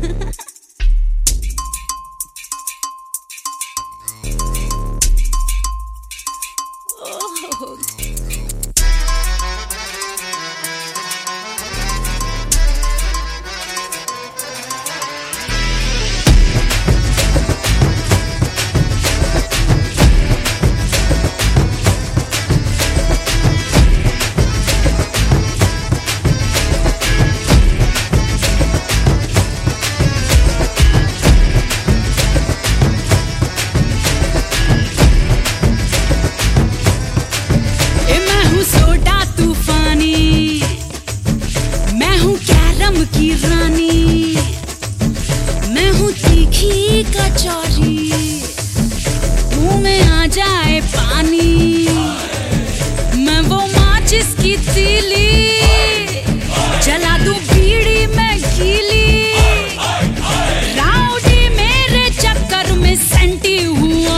की रानी, मैं हूँ तीखी कचौरी, मुँह में आ जाए पानी, मैं वो माचिस की तीली, जला दूं बीड़ी में गीली, राउडी मेरे चक्कर में सेंटी हुआ,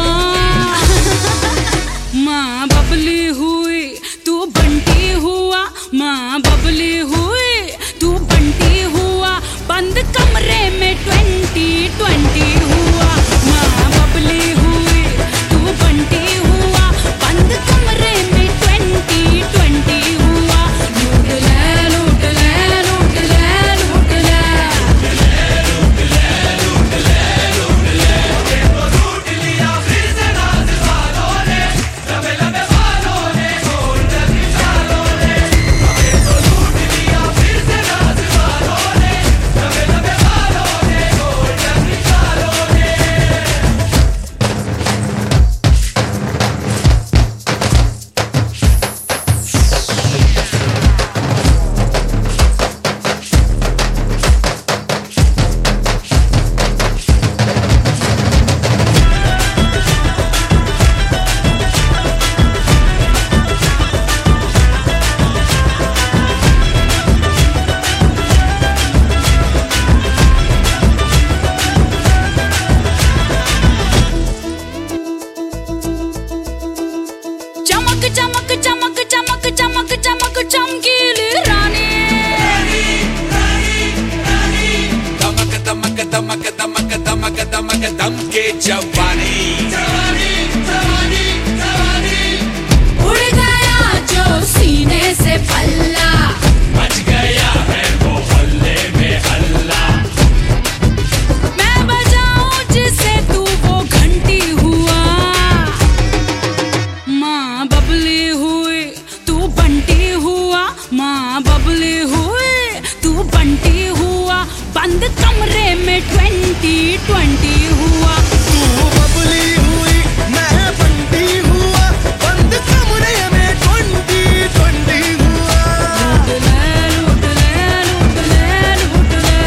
माँ बबली हुई तू बंटी हुआ, माँ बबली हुई तू बंटी हुआ, बंद कमरे में 2020 हुआ, माँ बबली हुई तू बंटी हुआ, बंद कमरे में 2020 हुआ, लूट ले लूट ले लूट ले लूट ले, लूट ले लूट ले लूट ले, लूट लिया फिर से नाज़ वालों ने, लबे लबे वालों ने, गोल्डन चालों ने, हमें तो लूट लिया फिर से नाज़ वालों ने, लबे लबे वालों ने, गोल्डन चालों ने। चमक चमक चमक चमक चमक चमकीली रानी, दमक दमक दमक दमक दमक दमक दम के जवानी, उड़ गया जो सीने से पल्ला, मच गया है वो हल्ले में हल्ला, मैं बजाऊं जिसे तू वो घंटी हुआ, माँ बबली हुई तू बंटी हुआ, माँ बबली हुई तू बंटी हुआ, बंद कमरे में 2020 हुआ, तू बबली हुई मैं बंटी हुआ, बंद कमरे में 2020 हुआ, लूट ले लूट ले लूट ले लूट ले,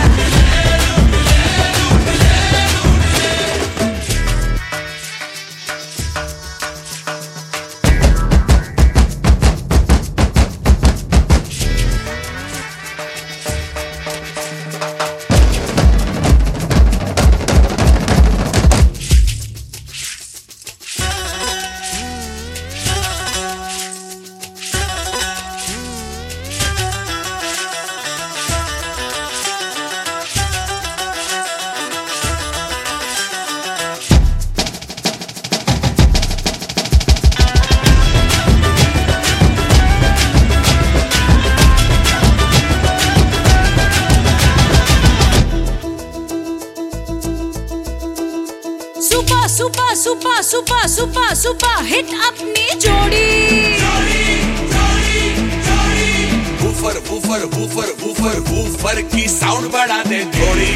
super super super super super super hit अपनी जोड़ी, woofer woofer woofer woofer woofer की साउंड बढ़ा दे थोड़ी,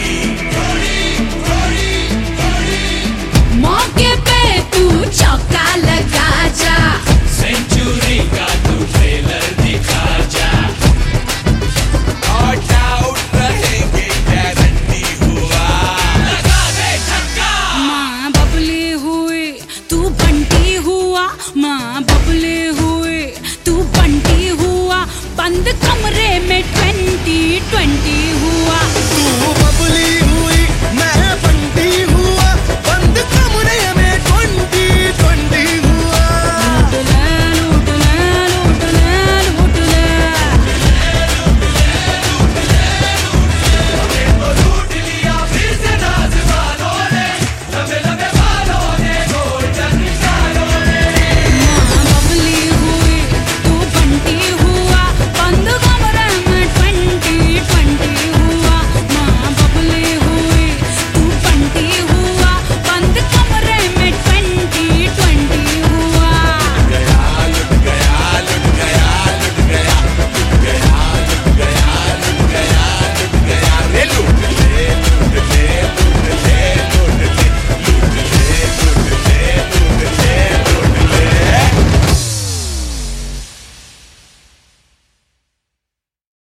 मौके पे तू चौका लगा जा, सेंचुरी का